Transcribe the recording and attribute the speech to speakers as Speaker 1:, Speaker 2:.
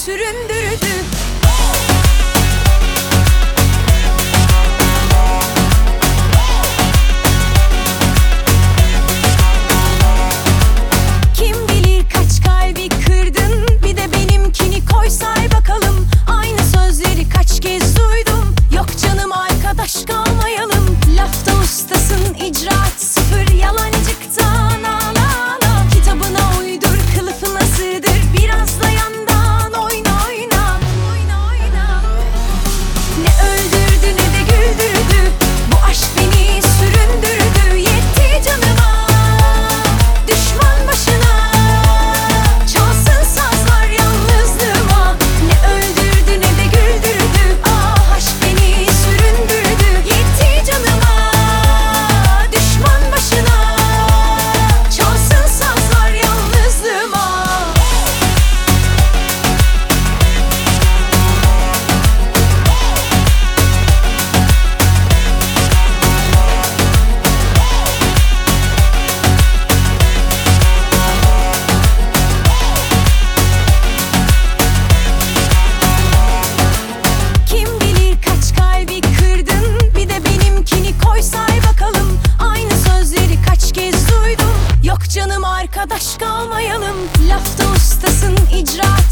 Speaker 1: süründürdü. Kim bilir kaç kalbi kırdın, bir de benimkini koy say bakalım. Aynı sözleri kaç kez duydum, yok canım arkadaş kalmayalım. Lafta ustasın, icraat sıfır, yalancıktan ağla ağla. Kitabına uydur, kılıfına sığdır, biraz da yandan oyna oyna. Ne öldürdü ne de güldürdü, bu aşk beni süründürdü. Yetti canıma, düşman başına, çalsın sazlar yalnızlığıma. Ne öldürdü ne de güldürdü, ah aşk beni süründürdü. Yetti canıma, düşman başına, çalsın sazlar yalnızlığıma. Kim bilir kaç kalbi kırdın, bir de benimkini koy say bakalım. Aynı sözleri kaç kez duydum, yok canım arkadaş kalmayalım. Lafta ustasın, icraat